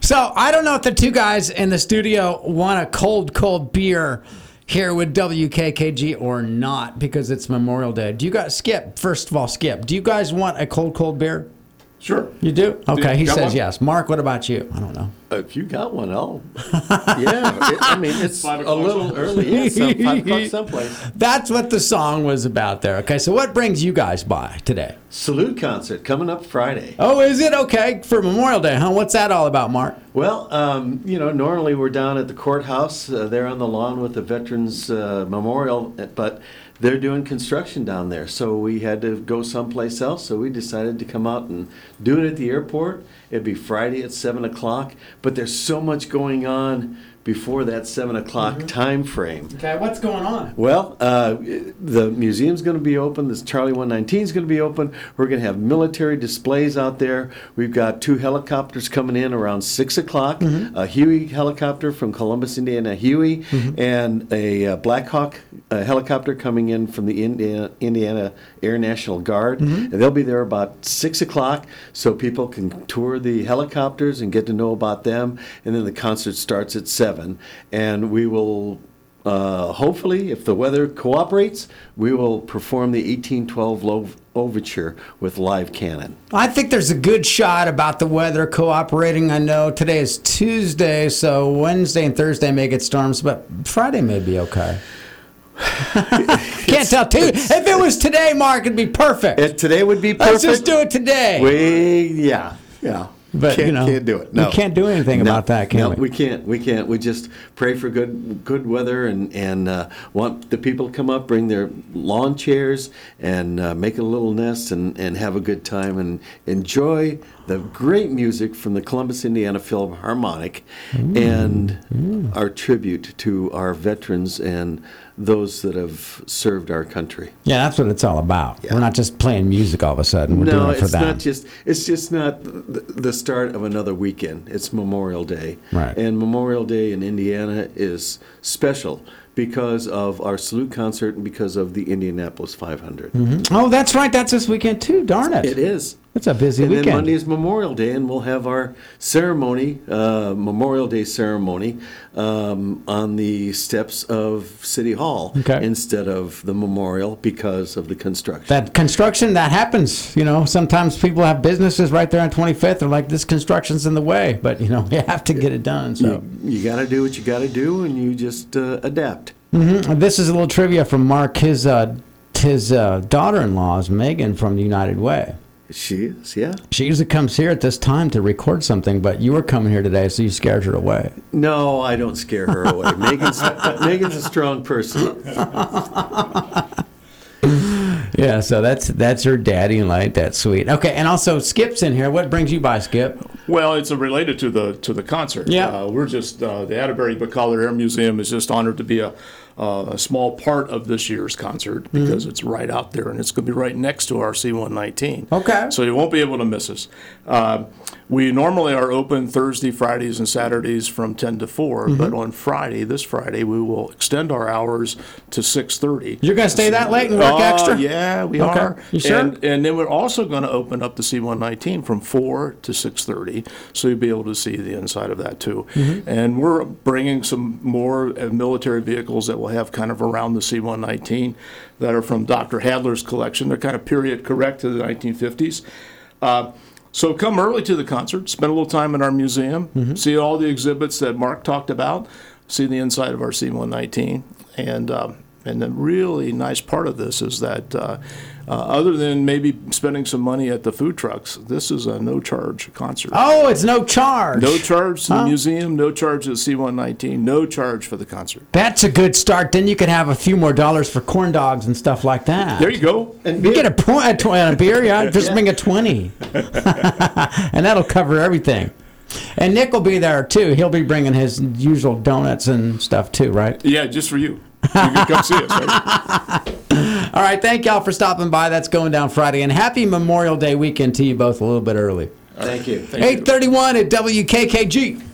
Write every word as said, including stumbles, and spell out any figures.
So I don't know if the two guys in the studio want a cold, cold beer here with W K K G or not because it's Memorial Day. Do you guys, Skip, first of all, Skip, do you guys want a cold, cold beer? Sure. You do? Okay, he got says one? yes. Mark, what about you? I don't know. If you got one, I'll. Yeah, it, I mean it's Five a o'clock little someplace. early. Yeah, some, five o'clock someplace. That's what the song was about there. Okay, so what brings you guys by today? Salute concert coming up Friday. Oh, is it? Okay, for Memorial Day, huh? What's that all about, Mark? Well, um, you know, normally we're down at the courthouse uh, there on the lawn with the Veterans uh, Memorial, but they're doing construction down there, so we had to go someplace else. So we decided to come out and do it at the airport. It'd be Friday at seven o'clock, but there's so much going on before that seven o'clock mm-hmm. time frame. Okay, what's going on? Well, uh, the museum's going to be open. This Charlie one nineteen is going to be open. We're going to have military displays out there. We've got two helicopters coming in around six o'clock. Mm-hmm. A Huey helicopter from Columbus, Indiana, Huey, mm-hmm. and a uh, Black Hawk uh, helicopter coming in from the Indiana, Indiana Air National Guard. Mm-hmm. And they'll be there about six o'clock so people can tour the helicopters and get to know about them. And then the concert starts at seven. And we will, uh, hopefully, if the weather cooperates, we will perform the eighteen twelve Lo- Overture with live cannon. I think there's a good shot about the weather cooperating. I know today is Tuesday, so Wednesday and Thursday may get storms, but Friday may be okay. Can't tell too. If it was today, Mark, it'd be perfect. It, today would be perfect. Let's just do it today. We, yeah, yeah. But can't, you know, can't do it. No, we can't do anything no, about that, can no, we? we can't. We can't. We just pray for good, good weather, and and uh, want the people to come up, bring their lawn chairs, and uh, make a little nest, and, and have a good time, and enjoy the great music from the Columbus, Indiana Philharmonic, mm. and mm. our tribute to our veterans and those that have served our country. Yeah, that's what it's all about. Yeah. We're not just playing music all of a sudden. We're no, doing it for it's them. not just. It's just not the, the start of another weekend. It's Memorial Day, right? And Memorial Day in Indiana is special because of our salute concert and because of the Indianapolis five hundred. Mm-hmm. Oh, that's right. That's this weekend too. Darn it! It is. It's a busy and weekend. And then Monday is Memorial Day, and we'll have our ceremony, uh, Memorial Day ceremony, um, on the steps of City Hall okay. instead of the memorial because of the construction. That construction, that happens. You know, sometimes people have businesses right there on twenty-fifth. They're like, this construction's in the way, but you know, you have to get it done. So you, you got to do what you got to do, and you just uh, adapt. Mm-hmm. This is a little trivia from Mark. His uh, his uh, daughter-in-law is Megan from the United Way. She is, yeah. She usually comes here at this time to record something, but you were coming here today, so you scared her away. No, I don't scare her away. Megan's Megan's a strong person. Yeah, so that's that's her daddy and like that's sweet. Okay, and also Skip's in here. What brings you by, Skip? Well, it's related to the to the concert. Yeah, uh, we're just uh, the Atterbury Bacolor Air Museum is just honored to be a. Uh, a small part of this year's concert because mm-hmm. it's right out there and it's going to be right next to our C one nineteen. Okay. So you won't be able to miss us. Uh, we normally are open Thursday, Fridays, and Saturdays from ten to four, mm-hmm. but on Friday, this Friday, we will extend our hours to six thirty. You're going to stay that late and work uh, extra? Yeah, we okay. are. You sure? And, and then we're also going to open up the C one nineteen from four to six thirty, so you'll be able to see the inside of that too. Mm-hmm. And we're bringing some more uh, military vehicles that will have kind of around the C one nineteen that are from Doctor Hadler's collection. They're kind of period correct to the nineteen fifties. Uh, so come early to the concert, spend a little time in our museum, mm-hmm. see all the exhibits that Mark talked about, see the inside of our C one nineteen. And um, and the really nice part of this is that uh, uh, other than maybe spending some money at the food trucks, this is a no-charge concert. Oh, it's no charge. No charge to huh? the museum, no charge to the C one nineteen, no charge for the concert. That's a good start. Then you can have a few more dollars for corn dogs and stuff like that. There you go. And you get a, point, a, tw- a beer, yeah, just yeah. bring a twenty. And that'll cover everything. And Nick will be there, too. He'll be bringing his usual donuts and stuff, too, right? Yeah, just for you. You can come see us, right? All right, thank y'all for stopping by. That's going down Friday. And happy Memorial Day weekend to you both a little bit early. Thank you. eight thirty-one at W K K G.